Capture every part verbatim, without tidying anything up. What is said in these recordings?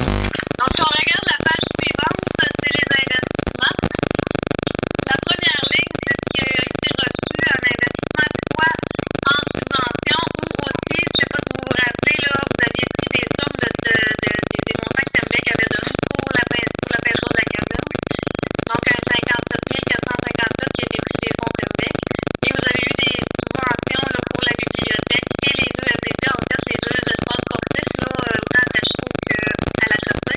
Donc, si on regarde la page suivante, c'est les investissements. La première ligne, c'est ce qui a été reçu en investissement, soit en subvention ou aussi, je ne sais pas si vous vous rappelez, là, vous aviez pris des sommes de, de, de, des, des montants que Tembec avait donnés pour la, pêche- pour la pêche de la caverne. Donc, un cinquante-sept mille quatre cent cinquante-sept qui a été pris des fonds Tembec. Et vous avez eu des subventions là, pour la bibliothèque et les deux S D T, en fait, les deux espaces sportifs, là, euh, autant à Tachereau qu'à la Chaussée.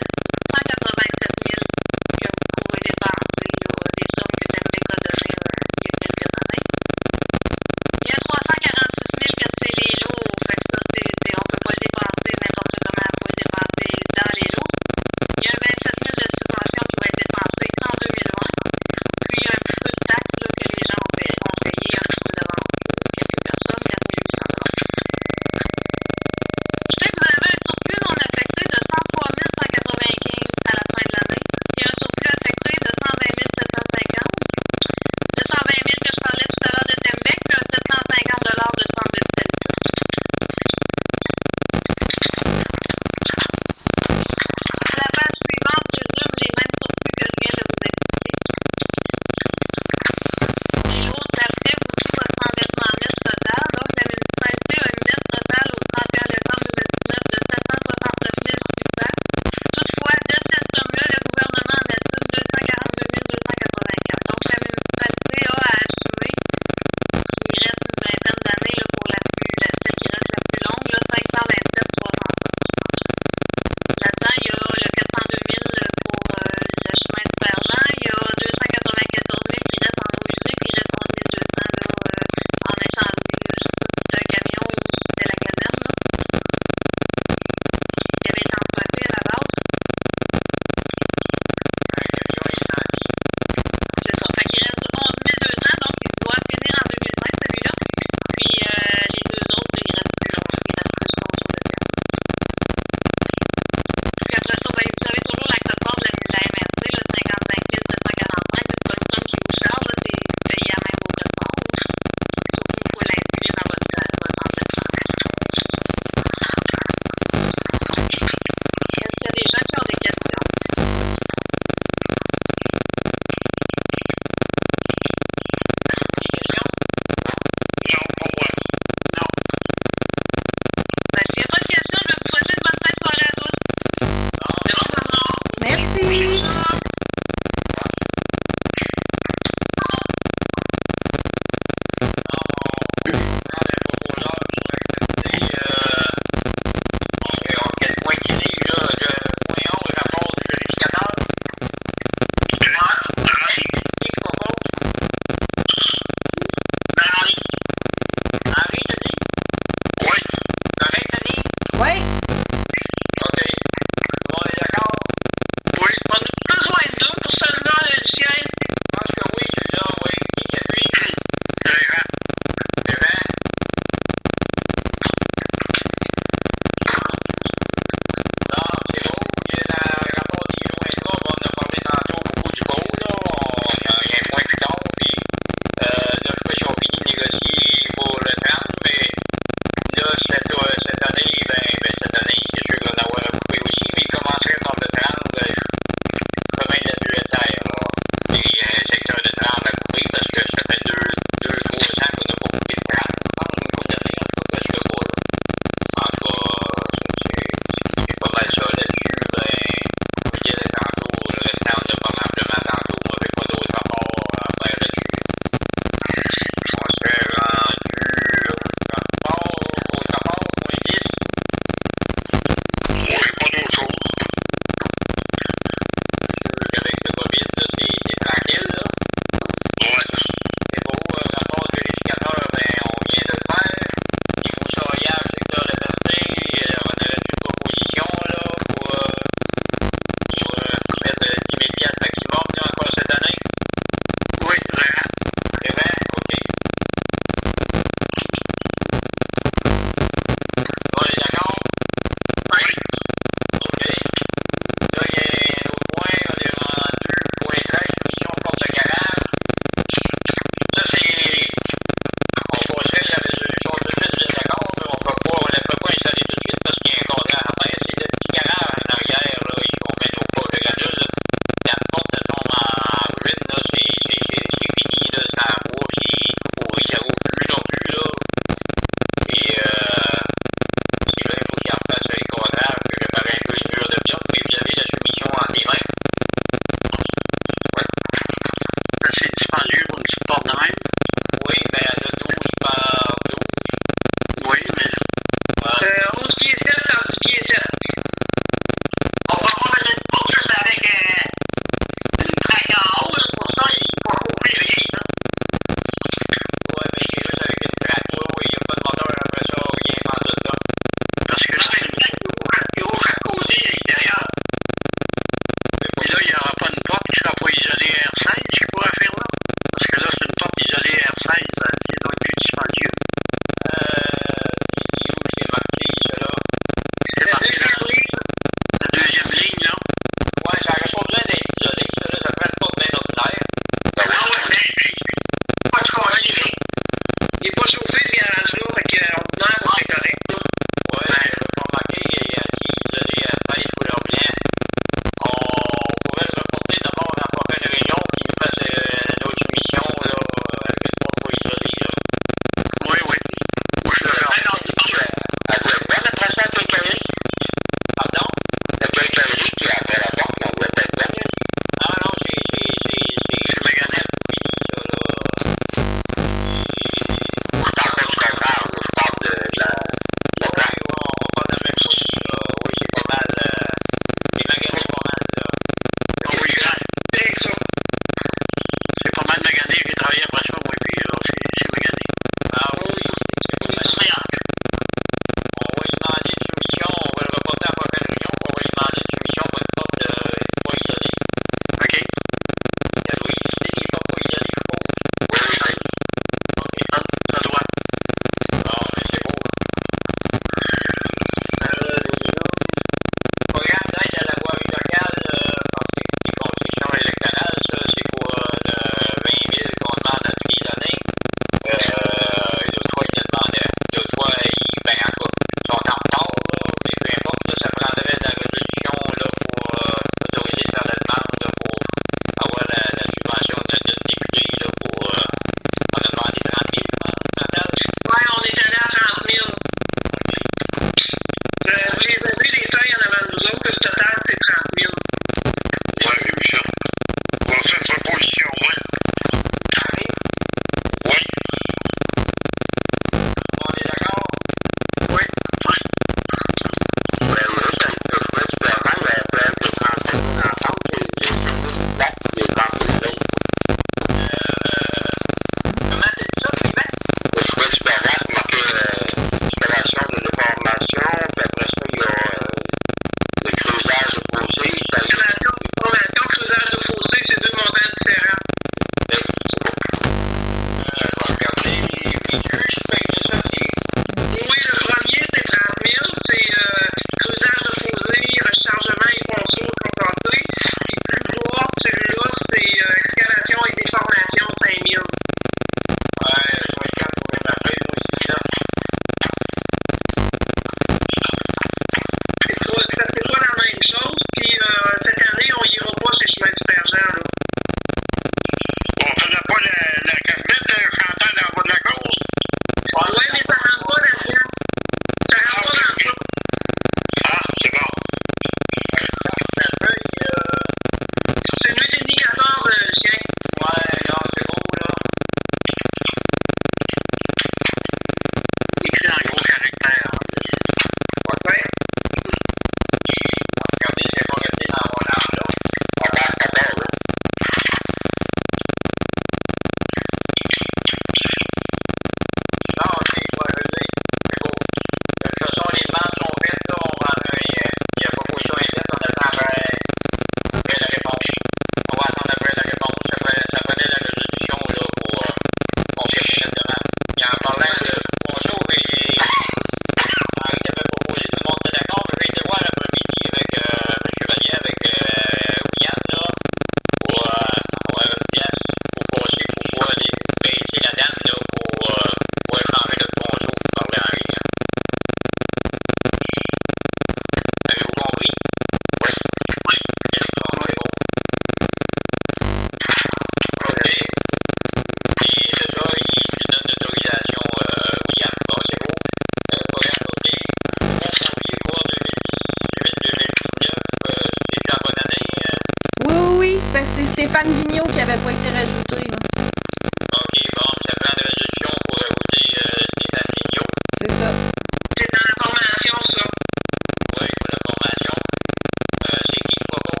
c'est parce que c'est Stéphane Vigneault qui avait pas été rajouté. Là. OK, bon, ça prend de résolution pour ajouter euh, Stéphane Vigneault. C'est ça. C'est dans la formation, ça. Oui, pour la formation. Euh, c'est qui qui propose?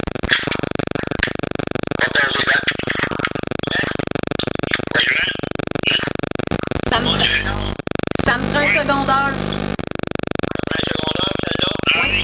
Président. Hein? Président? Ça me, Mon prend, directeur. ça me prend un secondaire. Ça prend un secondaire, celle-là? Oui.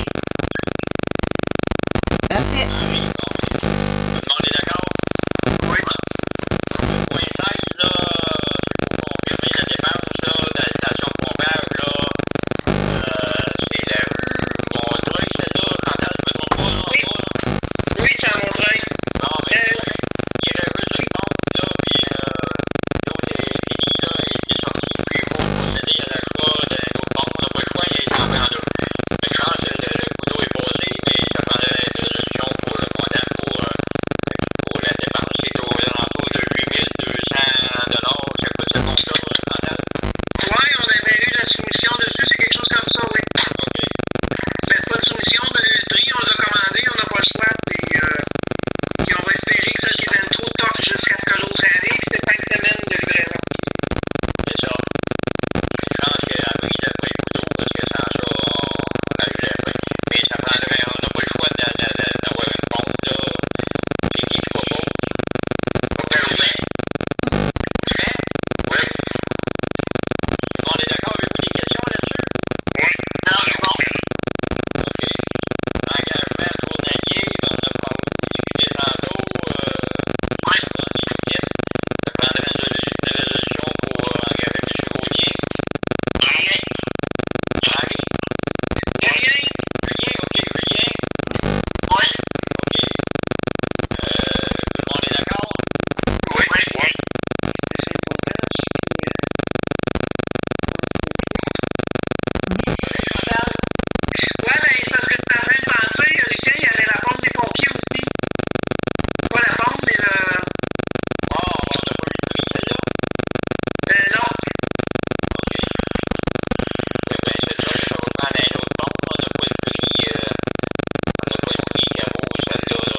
Parfait. Ah oui, bon. Tout le monde est d'accord? Oui. Le point seize, là, c'est pour confirmer la dépense, là, de la station de pompage, là. Euh, c'est la rue Montreuil, celle-là. Chantal, je me trompe pas, là, en Oui. bas, là. Oui, c'est à Montreuil. Bon, mais il y a le juste une pompe, là, puis euh, l'autre est fini, là, il est sorti, puis il faut procéder à l'achat d'une autre pompe. On n'a pas le choix, il est en train de. Mais je pense que le, le coup d'eau est passé, mais ça prendrait une résolution pour le montant pour, euh, pour la dépense. C'est aux alentours de huit mille deux cents dollars. Ça coûte ce compte-là, Chantal? Oui, on avait eu la soumission dessus, c'est quelque chose comme ça, oui. OK. Mais c'est pas une soumission, mais le prix, on l'a commandé, on n'a pas le choix, puis, euh, puis on va espérer que ça vienne trop top jusqu'à ce que l'autre arrive, c'est cinq semaines de livraison. C'est ça. Je pense qu'elle a pris après le couteau parce que sans ça, on a eu la fin. Mais ça prendrait, on n'a pas le choix d'a- d'a- d'a- d'avoir une pompe, là. C'est qui qui propose? Propose Julien? Julien? Oui. Tout le monde est d'accord? Avez-vous des questions là-dessus? Oui. Non, c'est bon. OK. Engagement journalier, on a pas discuté tantôt. Euh, oui. On y quitte. Ça prendrait une, résolu- une résolution pour euh, engager M. Gauthier. Julien. Henri? Julien? Julien, OK, Julien. Oui. OK. Euh, tout le monde est d'accord? Oui. Oui. Oui. C'est le potage, puis, euh, Oui, Chantal? ouais, ben, c'est parce que tu es en train de penser, Lucien, il y avait la pompe des pompiers aussi. Pas la pompe, mais le. Ah, on n'a pas eu de prix, celle-là? Euh, non. OK. Eh bien, celle-là, ça va prendre un autre pompe. On n'a pas de prix, euh, on n'a pas de prix qui vaut celle-là, là.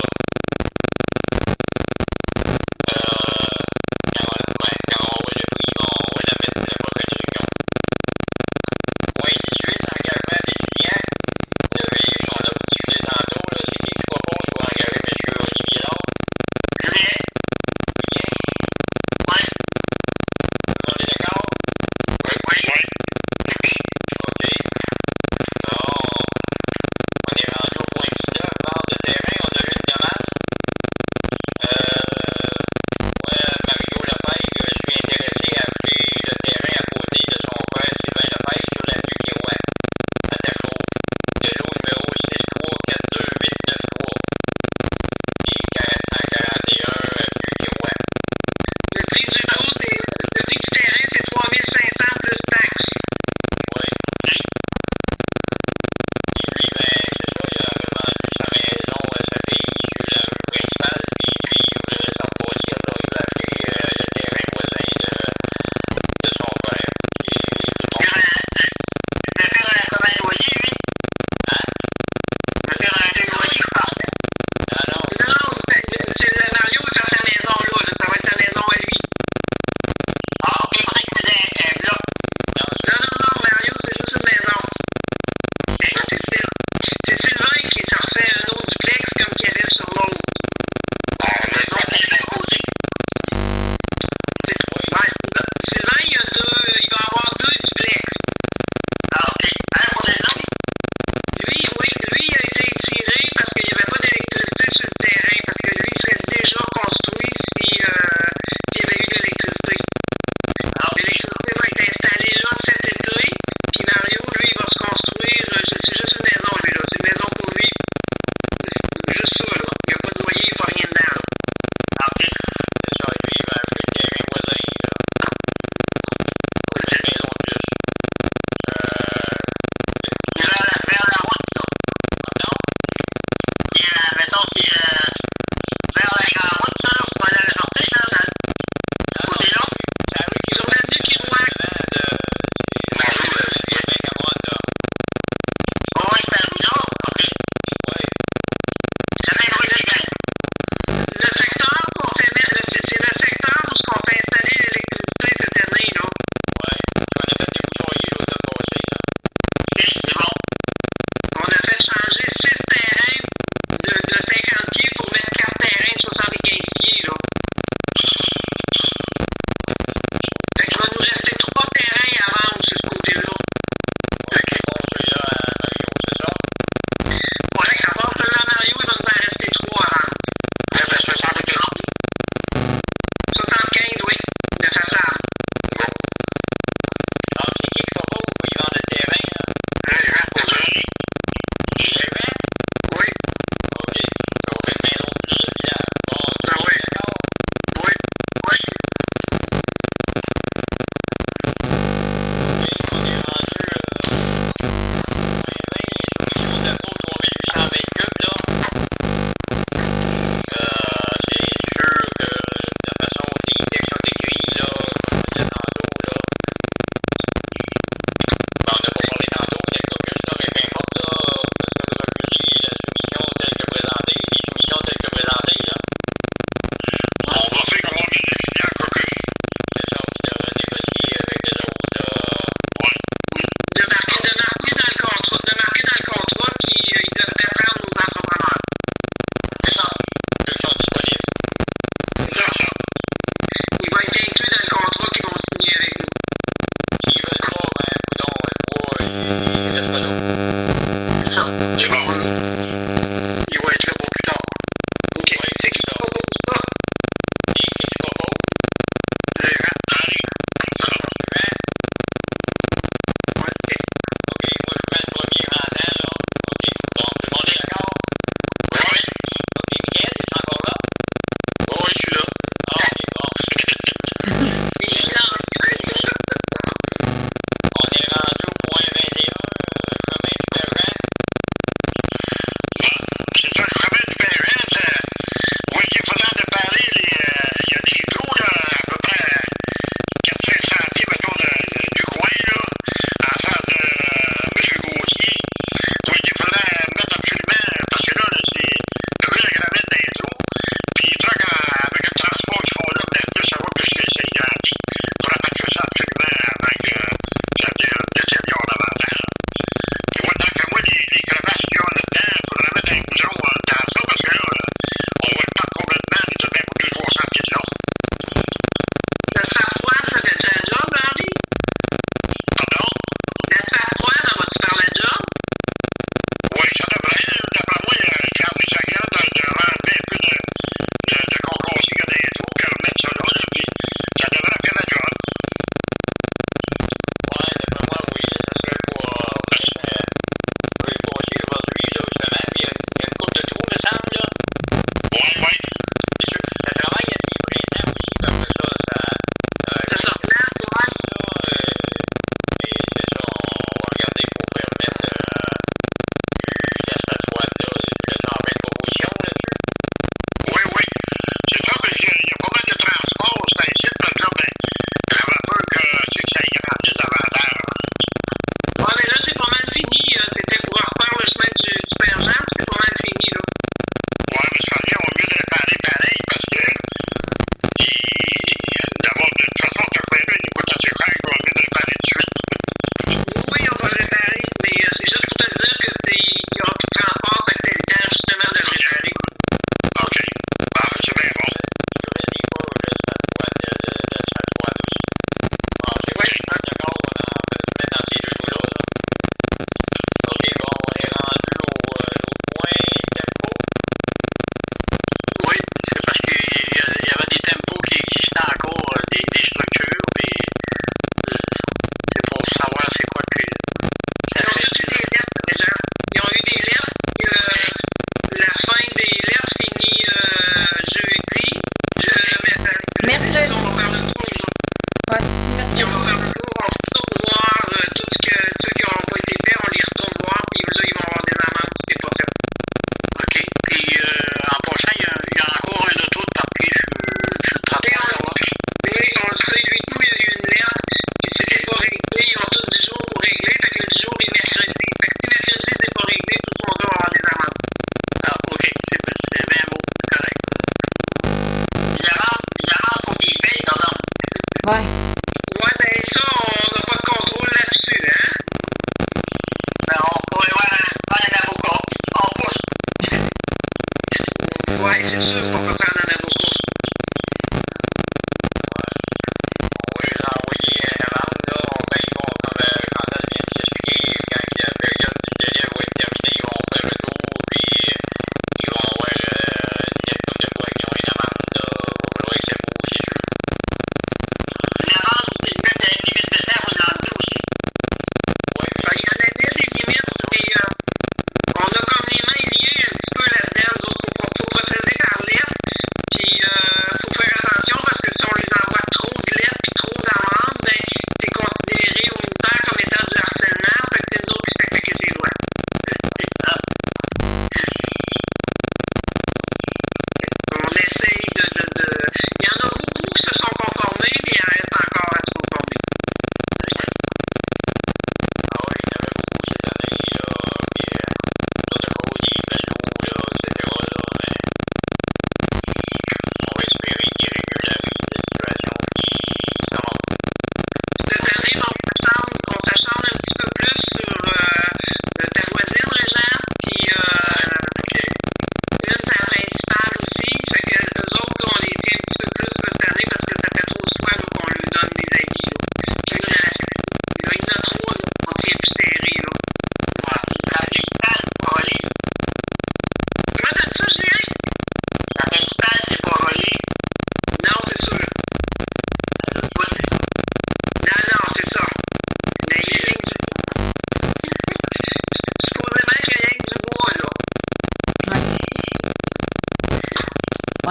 Euh, quand on, ouais, quand on voit le prix, on va la mettre à la prochaine réunion. Point dix-huit, engagement d'étudiants. On avait- on a discuté tantôt, là. C'est qui qui propose pour engager M. Olivier Laure? Julien? Julien? Oui. Tout le monde est d'accord? Oui. Oui. Oui. OK. Bon, on est rendu au point dix-neuf, vente de terrain. On a eu une demande. Euh, moi, Mario Lefebvre, je suis intéressé à acheter le terrain à côté de son frère Sylvain Lefebvre sur l'avenue Kirouac.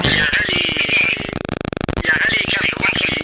Il y aurait les. Il y aurait les quatre roues qui.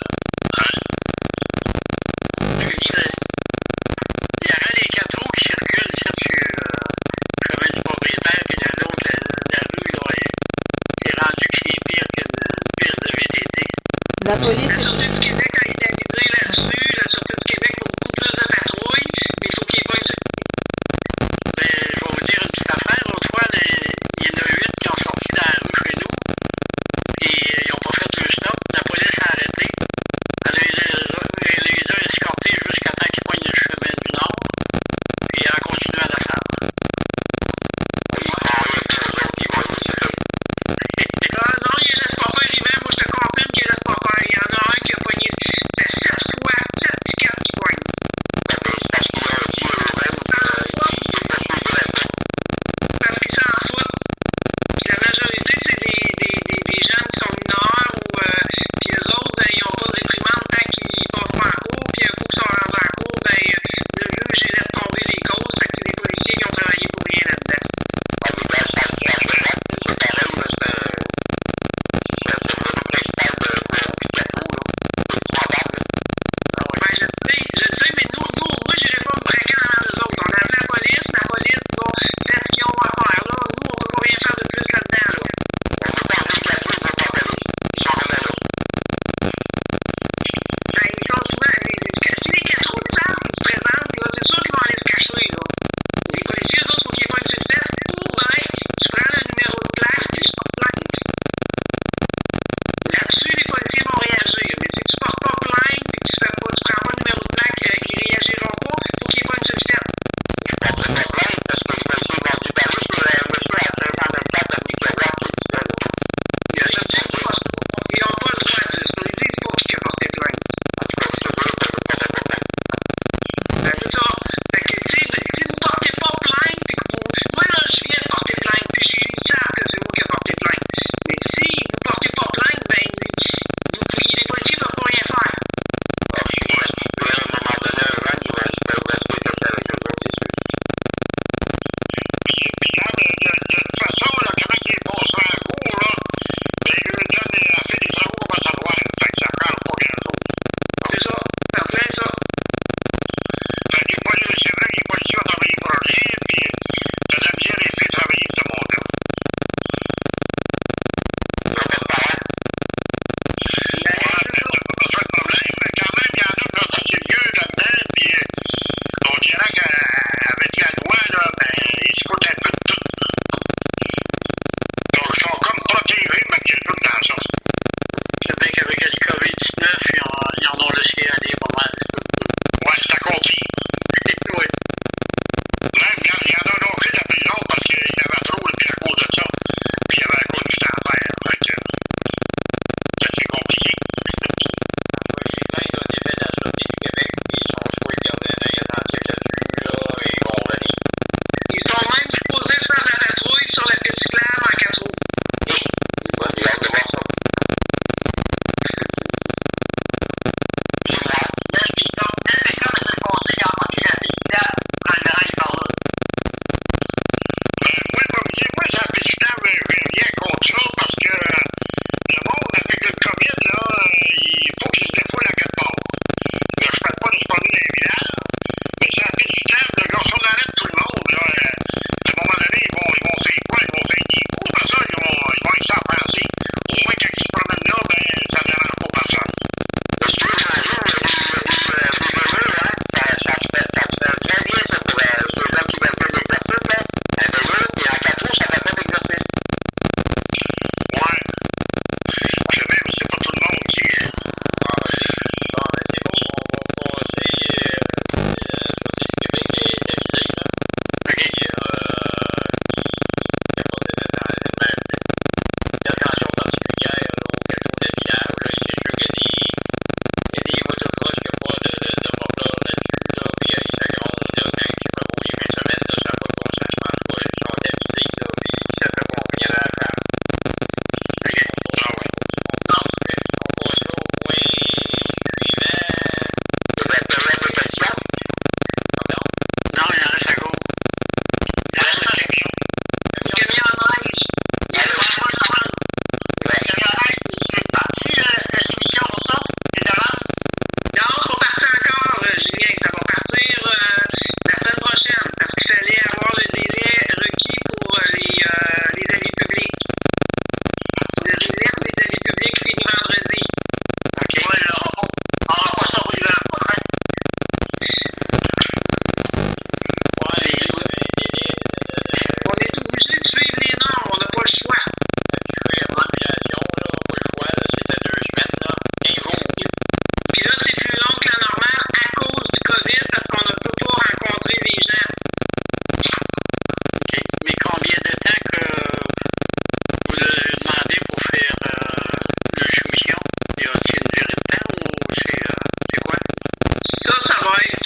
Il y aurait les quatre roues qui circulent ici sur le chemin du propriétaire, puis l'autre, la, la rue, là, est, est rendue qui est pire qu'une piste de V T T. La police. La Sûreté du Québec a été avisée là-dessus. La Sûreté du Québec a beaucoup plus de patrouilles, mais il faut qu'il y ait pas une. Mais je vais vous dire une petite affaire. L'autre fois, les, il y en a huit qui ont sorti dans la rue chez nous. Puis ils n'ont pas fait deux stops. La police a arrêté. Elle les, les, les a escortés jusqu'à temps qu'ils poignent le chemin du Nord. Puis elle a continué à la faire. Ah non, il laisse pas faire, Yvan. Moi, je te confirme qu'il laisse pas faire. Il y en a un qui a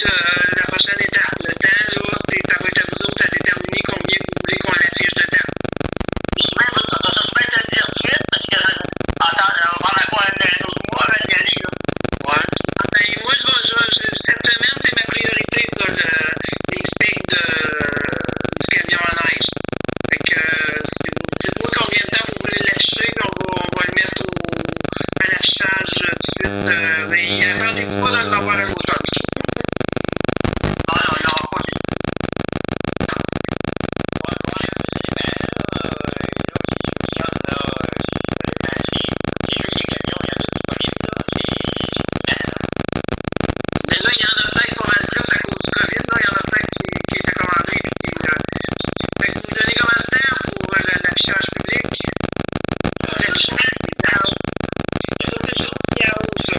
être euh, la prochaine étape. Le temps, là, c'est, ça va être à vous autres à déterminer combien vous voulez qu'on l'affiche de temps. Puis même, ça va se mettre à le dire tout de suite, parce que, attends, on va en avoir un, un autre mois avant d'y aller, là. Ouais. Ben, moi, je vais, je vais, je- cette semaine, c'est ma priorité, ça, le, les steaks de, du camion à neige. Fait que, euh, si vous dites-moi combien de temps vous voulez l'afficher, puis on va, on va le mettre au, à l'affichage euh, tout de suite. Euh, mais attendez-vous pas dans le avoir à l'automne. Ah non, il y aura pas de. Ouais, ouais, c'est bien, là. Euh, là aussi, je me tiens, là. euh, ben, c'est c'est juste les camions, il y en a disponibles, là. C'est. C'est bien, là. Mais là, il y en a peut-être pas mal plus à cause du COVID. Là. Il y en a peut-être qui, qui étaient commandés. Puis qui, euh, fait que vous me donnez combien de temps pour euh, le- l'affichage public? L'affichage, c'est dans- ça, c'est sur Yahoo, ça.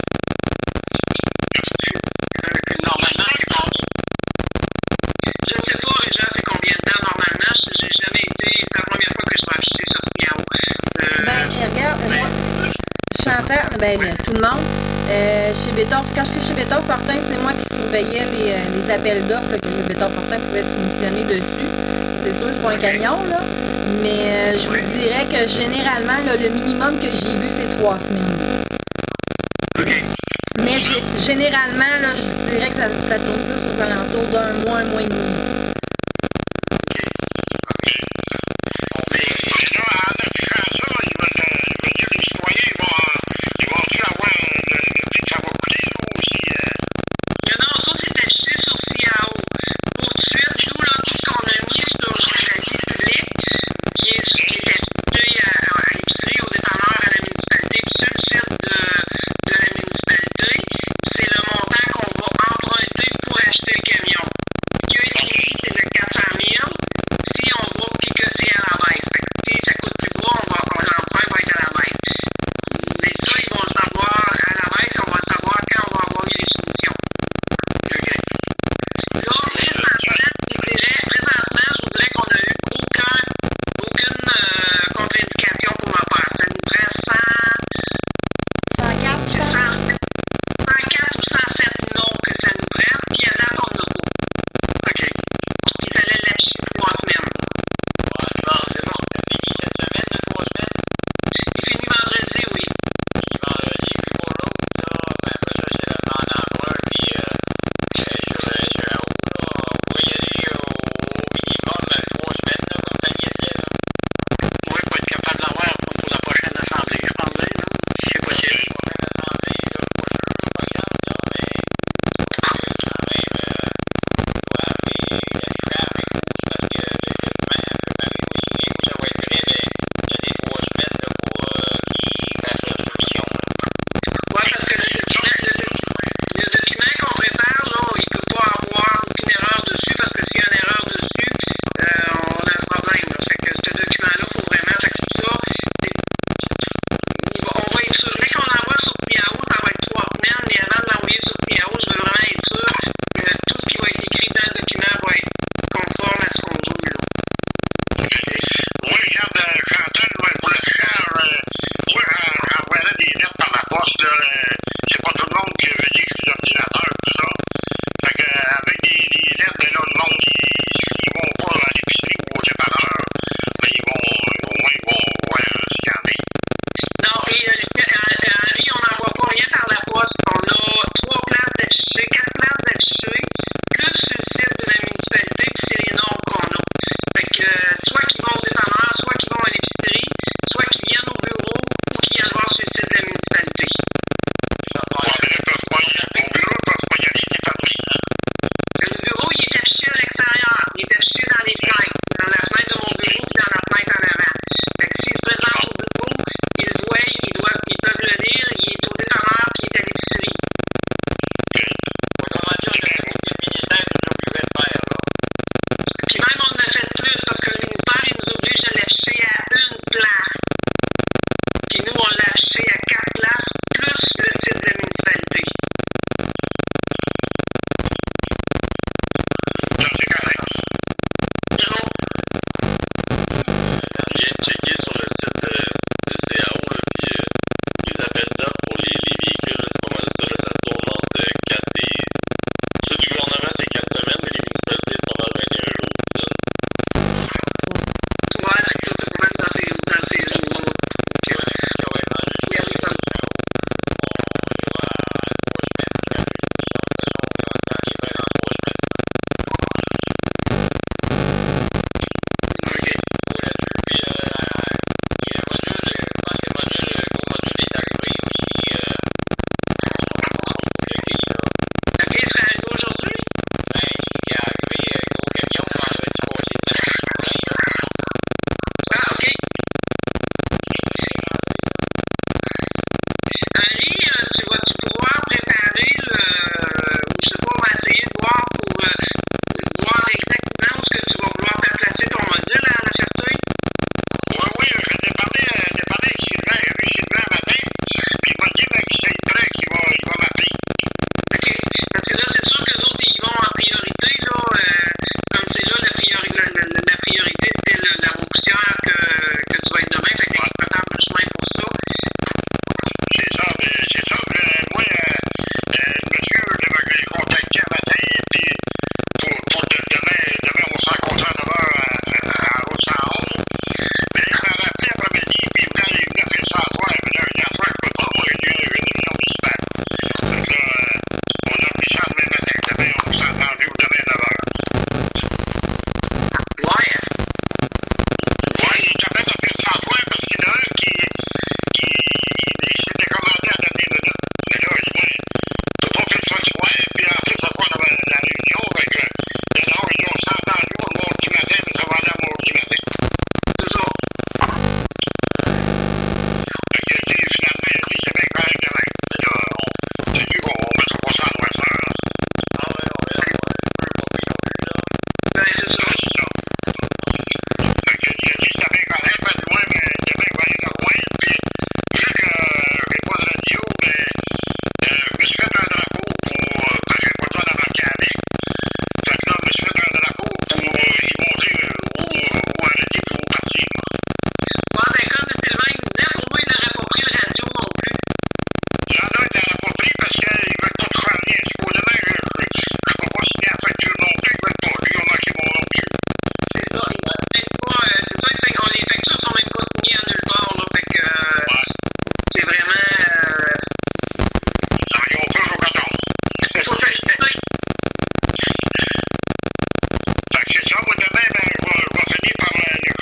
Normalement, c'est bon. Je ne sais pas, Réjean, c'est combien de temps normalement. J'ai jamais été. C'est la première fois que je vais afficher sur Yahoo. Euh, Ben, regarde, moi, Chantal, ben, le- tout le monde, euh, chez Béton, quand j'étais chez Béton Fortin, c'est moi qui surveillais les, euh, les appels d'offres, fait que le Béton Fortin pouvait se missionner dessus. C'est sûr, c'est pas un camion, là. Mais euh, je vous dirais que généralement, là, le minimum que j'ai vu, c'est trois semaines. OK. Mais gé- généralement, là, je dirais que ça, ça tourne plus aux alentours d'un mois, un mois et demi. Mais là, en affichant ça, il va, le- il va dire les citoyens, ils vont, ils vont-tu avoir le, le prix que ça va coûter, là, aussi? Euh... Il y en a un autre, c'est affiché sur Yahoo. Pour tout de suite, nous, là, tout ce qu'on a mis sur la vie publique, qui est, qui est affiché à, à l'épicerie, au dépanneur, à la municipalité, puis sur le site de, de la municipalité, c'est le montant qu'on va emprunter pour acheter le camion. Ce qui a été mis ceux du gouvernement, c'est quatre semaines, mais les municipalités, c'est pas mal vingt et un jours. Ouais, fait que là, c'est quand même dans ces, dans ces jours-là. Ok, ouais, ça va être rendu Oui, allez, comme ça. On ira à trois semaines, puis après, de toute façon, on est en temps, les faire dans trois semaines. OK. Pour là-dessus, puis euh, il y a le module, je pense que le module, le gros module est arrivé aussi. Euh, le gris, là. OK, il serait arrivé aujourd'hui? Ben, il est arrivé euh, gros camion vendredi passé de mettre le plein, là. Ah, OK. Henri, euh, tu vas-tu pouvoir préparer le. Je sais pas, on va essayer de voir pour euh, voir exactement où est-ce que tu vas vouloir faire placer ton module à la Cherteuil? Oui, oui, je l'ai parlé, euh, j'ai parlé avec Sylvain, j'ai vu Sylvain un matin, puis il m'a dit même que c'est prêt qu'il va, il va m'appeler. OK. Parce que là, c'est sûr que les autres, ils vont en priorité, là. Euh, comme c'est là, la, priori, la, la, la priorité, c'était le- la roue-poussière que, que tu vas être demain. Fait qu'ils vont te faire le chemin pour ça. C'est ça, mais c'est ça que euh, moi, euh, euh, le monsieur, je l'ai contacté un matin, puis pour, pour de- demain, demain, on se rencontre à neuf heures à, à, à la route cent onze. Mais il m'a rappelé après-midi, puis il voulait, il voulait faire ça à soir. Mais là, hier soir, je peux pas, moi, j'ai une réunion municipale. Donc là, euh, on a mis ça demain matin. Demain, on s'est entendu demain à neuf heures. Ouais. Oui, il est capable de faire ça à soir parce qu'il y en a un qui, qui il s'était commandé à la dernière minute. Mais là, il dit, ouais, tu peux pas faire ça le soir, puis en plus, ça va dans la, la réunion. Fait que, il y en a un, ils ont s'est entendu au mardi matin, mais ça va aller au mardi matin. C'est ça. Fait que, tu sais, finalement, il a dit, c'est bien correct demain. Mais là, on, c'est sûr qu'on ne mettra pas ça en noirceur. Ah ouais, non, mais là, on ne peut pas payer non plus, là. Ben, c'est ça. C'est ça. Fait que, il a dit, c'était bien correct, parce que moi, ben, demain, il va aller le rejoindre, puis vu que euh, j'ai pas de radio, ben, euh, je me suis fait un drapeau pour, euh, parce que j'ai pas le droit d'embarquer avec. Fait que là, je me suis fait un drapeau pour euh, y montrer euh, où, où arrêter puis où partir. Ouais, ben, comme Sylvain il disait, pour moi, il n'aurait pas pris le radio non plus. Il y en a, il n'en a pas pris parce qu'ils veulent pas te faire rien. Supposément, je ne peux pas signer la facture non plus, ils veulent pas. Lui, on a manqué mon nom dessus. C'est ça. Il va peut-être pas. Euh, c'est ça, il fait qu'on les factures sont même pas signées à nulle part, là. Fait que. Euh, Ouais. c'est vraiment. Euh, Ça, ils ont peur au coton. c'est pas fait. Fait que c'est ça, moi demain, ben, je vais, je vais finir par le, le